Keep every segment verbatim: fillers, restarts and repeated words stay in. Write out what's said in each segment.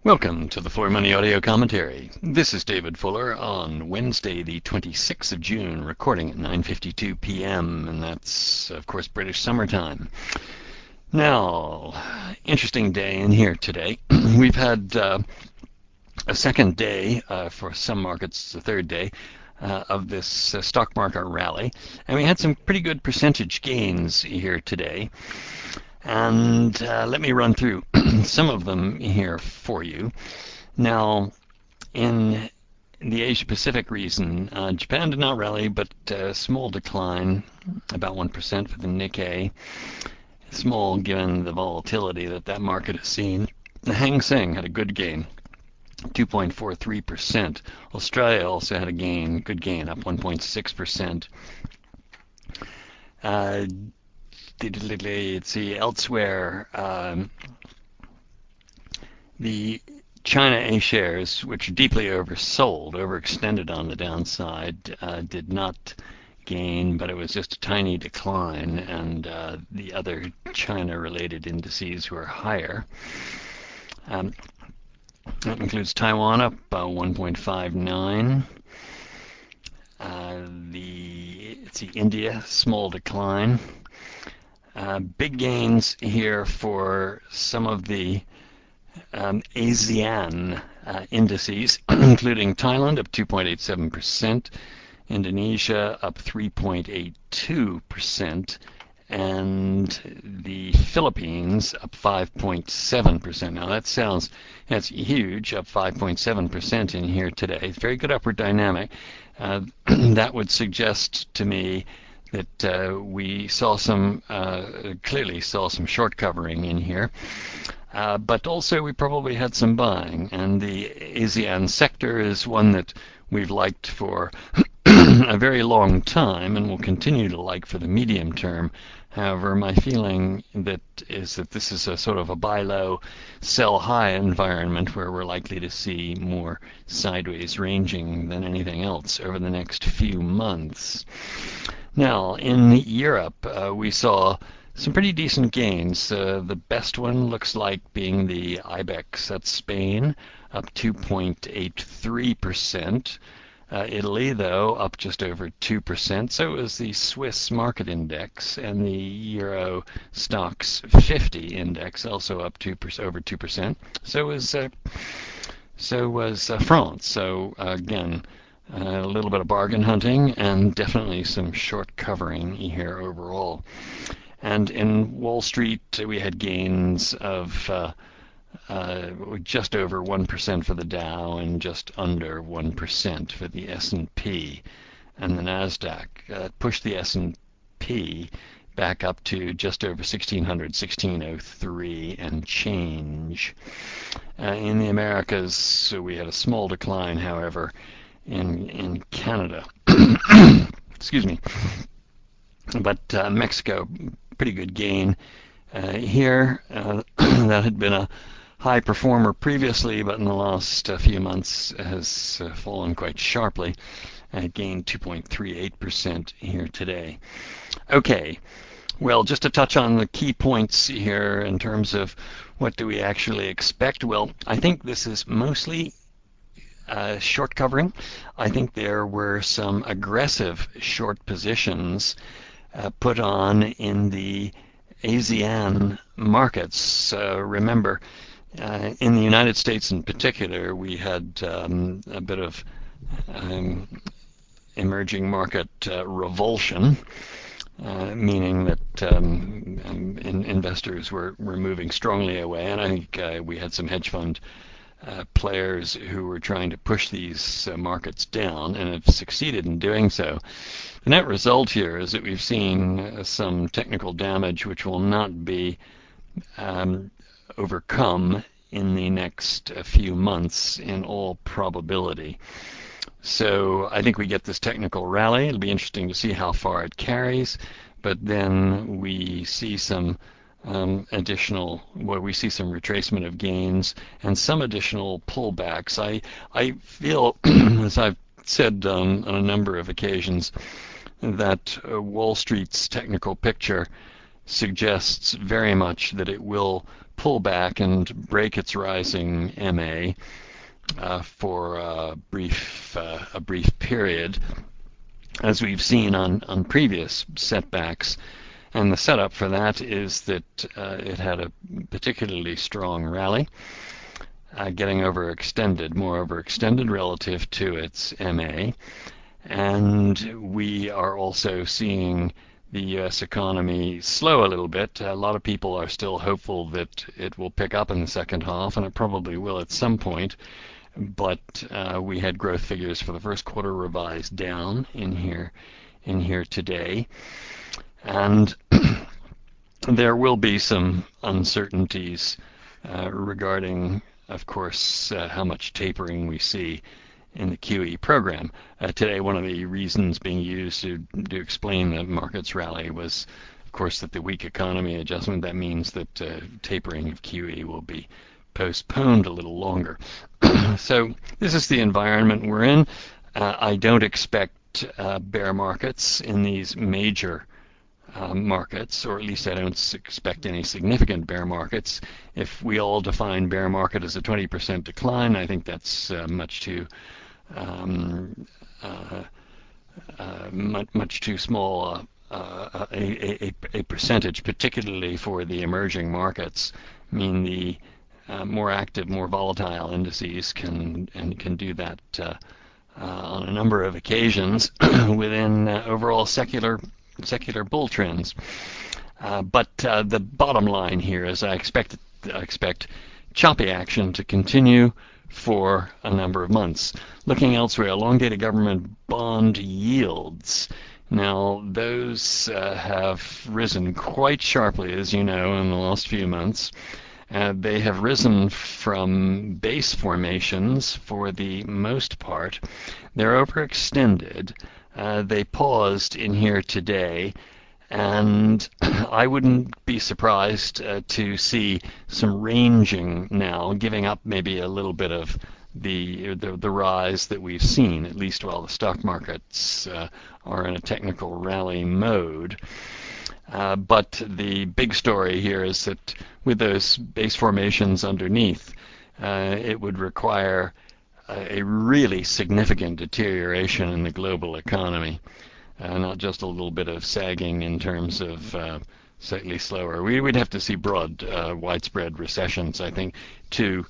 Welcome to the For Money Audio Commentary. This is David Fuller on Wednesday, the twenty-sixth of June, recording at nine fifty-two p m, and that's, of course, British summertime. Now, interesting day in here today. We've had uh, a second day, uh, for some markets, the third day, uh, of this uh, stock market rally, and we had some pretty good percentage gains here today. And uh, let me run through some of them here for you. Now, in the Asia Pacific region, uh, Japan did not rally, but a small decline, about one percent for the Nikkei. Small given the volatility that that market has seen. The Hang Seng had a good gain, two point four three percent. Australia also had a gain, good gain, up one point six percent. Uh, Let's see, elsewhere, um, the China A shares, which are deeply oversold, overextended on the downside, uh, did not gain, but it was just a tiny decline, and uh, the other China-related indices were higher. Um, that includes Taiwan up uh, one point five nine. Uh, the let's see, India, small decline. Uh, big gains here for some of the um, ASEAN uh, indices, including Thailand up two point eight seven percent, Indonesia up three point eight two percent, and the Philippines up five point seven percent. Now that sounds, that's huge, up five point seven percent in here today. It's very good upward dynamic. Uh, that would suggest to me that uh, we saw some, uh, clearly saw some short covering in here, uh, but also we probably had some buying, and the ASEAN sector is one that we've liked for a very long time and will continue to like for the medium term. However, my feeling that is that this is a sort of a buy low, sell high environment where we're likely to see more sideways ranging than anything else over the next few months. Now, in Europe, uh, we saw some pretty decent gains. Uh, the best one looks like being the IBEX, that's Spain, up two point eight three percent. Uh, Italy, though, up just over two percent. So was the Swiss market index, and the Euro Stoxx fifty index, also up two percent, over two percent. So was uh, so was uh, France. So uh, again, Uh, a little bit of bargain hunting and definitely some short covering here overall. And in Wall Street, we had gains of uh, uh, just over one percent for the Dow and just under one percent for the S and P. And the NASDAQ uh, pushed the S and P back up to just over sixteen hundred, sixteen oh three and change. Uh, in the Americas, so we had a small decline, however, in in Canada. Excuse me. But uh, Mexico, pretty good gain uh, here. Uh, that had been a high performer previously, but in the last uh, few months has uh, fallen quite sharply. It gained two point three eight percent here today. Okay. Well, just to touch on the key points here in terms of what do we actually expect. Well, I think this is mostly Uh, short covering. I think there were some aggressive short positions uh, put on in the ASEAN markets. Uh, remember, uh, in the United States in particular, we had um, a bit of um, emerging market uh, revulsion, uh, meaning that um, in, investors were, were moving strongly away, and I think uh, we had some hedge fund Uh, players who were trying to push these uh, markets down and have succeeded in doing so. The net result here is that we've seen uh, some technical damage which will not be um, overcome in the next uh, few months in all probability. So I think we get this technical rally. It'll be interesting to see how far it carries, but then we see some Um, additional, where we see some retracement of gains and some additional pullbacks. I I feel, as I've said um, on a number of occasions, that uh, Wall Street's technical picture suggests very much that it will pull back and break its rising M A uh, for a brief uh, a brief period, as we've seen on on previous setbacks. And the setup for that is that uh, it had a particularly strong rally, uh, getting overextended, more overextended relative to its M A. And we are also seeing the U S economy slow a little bit. A lot of people are still hopeful that it will pick up in the second half, and it probably will at some point. But uh, we had growth figures for the first quarter revised down in here, in here today. And there will be some uncertainties uh, regarding, of course, uh, how much tapering we see in the Q E program. Uh, today, one of the reasons being used to, to explain the market's rally was, of course, that the weak economy adjustment. That means that uh, tapering of Q E will be postponed a little longer. So this is the environment we're in. Uh, I don't expect uh, bear markets in these major Uh, markets, or at least I don't expect any significant bear markets. If we all define bear market as a twenty percent decline, I think that's uh, much too um, uh, uh, much, much too small uh, a, a, a percentage, particularly for the emerging markets. I mean, the uh, more active, more volatile indices can and can do that uh, uh, on a number of occasions within uh, overall secular secular bull trends. Uh, but uh, the bottom line here is I expect I expect choppy action to continue for a number of months. Looking elsewhere, long-dated government bond yields. Now, those uh, have risen quite sharply, as you know, in the last few months. Uh, they have risen from base formations for the most part. They're overextended. Uh, they paused in here today, and I wouldn't be surprised uh, to see some ranging now, giving up maybe a little bit of the the, the rise that we've seen, at least while the stock markets uh, are in a technical rally mode. Uh, but the big story here is that with those base formations underneath, uh, it would require a really significant deterioration in the global economy, uh, not just a little bit of sagging in terms of uh, slightly slower. We would have to see broad, uh, widespread recessions, I think, to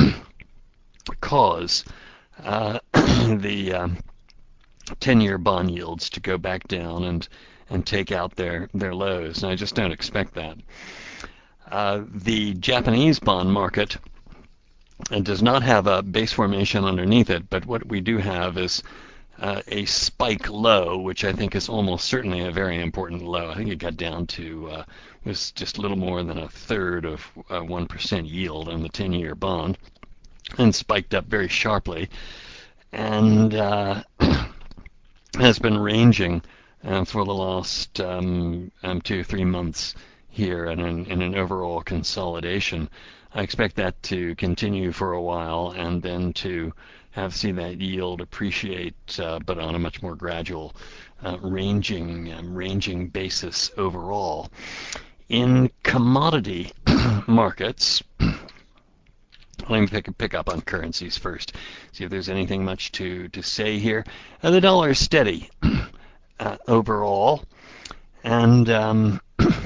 cause uh, the um, ten-year bond yields to go back down and and take out their their lows. And I just don't expect that. Uh, the Japanese bond market and does not have a base formation underneath it, but what we do have is uh, a spike low, which I think is almost certainly a very important low. I think it got down to uh, was just a little more than a third of uh, one percent yield on the ten-year bond, and spiked up very sharply, and uh, has been ranging uh, for the last um, um, two or three months here in an, in an overall consolidation. I expect that to continue for a while, and then to have seen that yield appreciate, uh, but on a much more gradual uh, ranging um, ranging basis overall. In commodity markets, let me pick, pick up on currencies first, see if there's anything much to, to say here. Uh, the dollar is steady uh, overall, and um,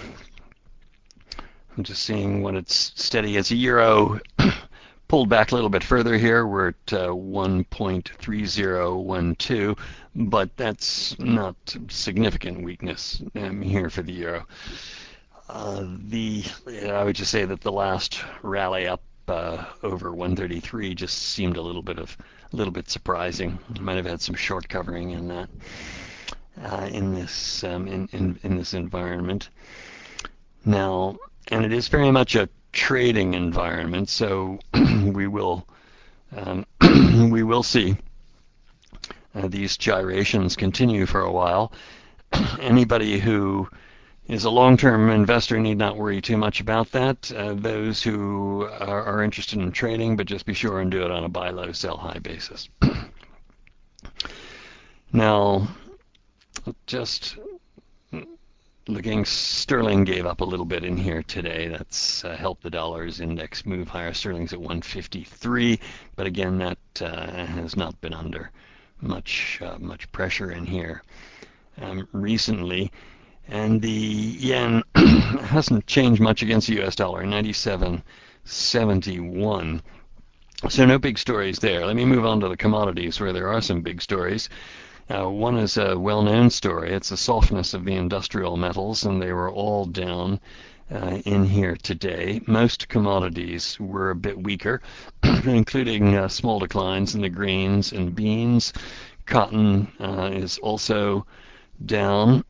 I'm just seeing when it's steady as a euro pulled back a little bit further here. We're at uh, one point three zero one two, but that's not significant weakness um, here for the euro. Uh, the I would just say that the last rally up uh, over one thirty-three just seemed a little bit of a little bit surprising. Might have had some short covering in that uh, in this um, in, in in this environment. Now, and it is very much a trading environment, so we will um, we will see uh, these gyrations continue for a while. Anybody who is a long-term investor need not worry too much about that. Uh, those who are, are interested in trading, but just be sure and do it on a buy low, sell high basis. Now, just looking, sterling gave up a little bit in here today. That's uh, helped the dollar's index move higher. Sterling's at one fifty-three, but again, that uh, has not been under much uh, much pressure in here um, recently. And the yen hasn't changed much against the U S dollar, ninety-seven seventy-one. So no big stories there. Let me move on to the commodities where there are some big stories. Uh, one is a well-known story. It's the softness of the industrial metals, and they were all down uh, in here today. Most commodities were a bit weaker, including uh, small declines in the grains and beans. Cotton uh, is also down.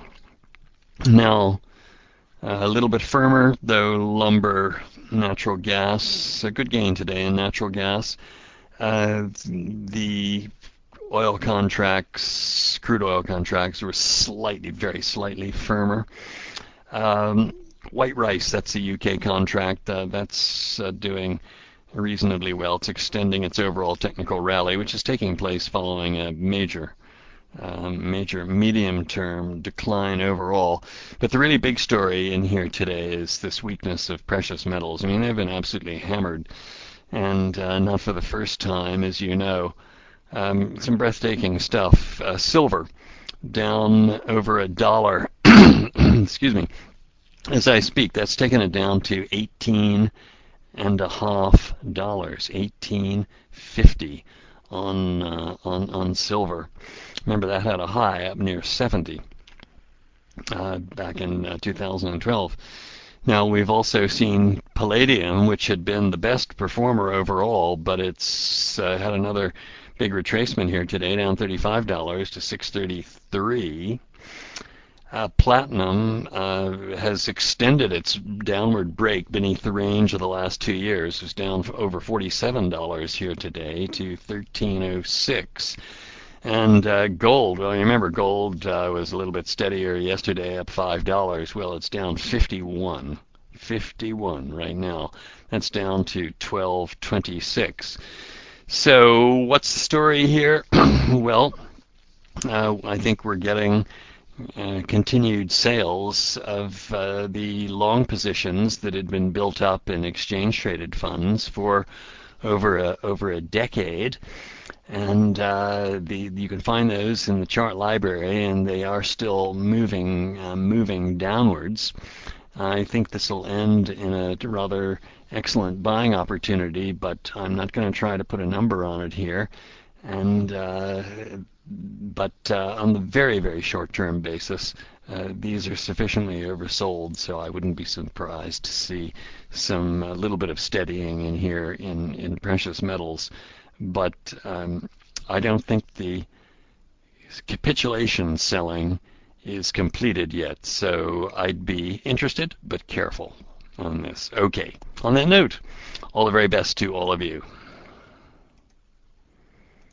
Now, uh, a little bit firmer, though, lumber, natural gas, a good gain today in natural gas. Uh, the oil contracts, crude oil contracts, were slightly, very slightly firmer. Um, white rice, that's the U K contract, uh, that's uh, doing reasonably well. It's extending its overall technical rally, which is taking place following a major um, major medium-term decline overall. But the really big story in here today is this weakness of precious metals. I mean, they've been absolutely hammered, and uh, not for the first time, as you know. Um, some breathtaking stuff. Uh, silver down over a dollar. Excuse me. As I speak, that's taken it down to eighteen and a half dollars, eighteen fifty on uh, on on silver. Remember that had a high up near seventy uh, back in uh, two thousand twelve. Now we've also seen palladium, which had been the best performer overall, but it's uh, had another big retracement here today, down thirty-five dollars to six thirty-three. Uh, platinum uh, has extended its downward break beneath the range of the last two years. It's down over forty-seven dollars here today to thirteen oh six. And uh, gold, well, you remember gold uh, was a little bit steadier yesterday, up five dollars. Well, it's down fifty-one. fifty-one right now. That's down to twelve twenty-six. So what's the story here? Well, uh, I think we're getting uh, continued sales of uh, the long positions that had been built up in exchange-traded funds for over a, over a decade. And uh, the you can find those in the chart library, and they are still moving uh, moving downwards. I think this will end in a rather excellent buying opportunity, but I'm not going to try to put a number on it here. And uh, but uh, on the very very short term basis, uh, these are sufficiently oversold, so I wouldn't be surprised to see some a little bit of steadying in here in in precious metals. But um, I don't think the capitulation selling is completed yet, so I'd be interested but careful on this. Okay, on that note, all the very best to all of you.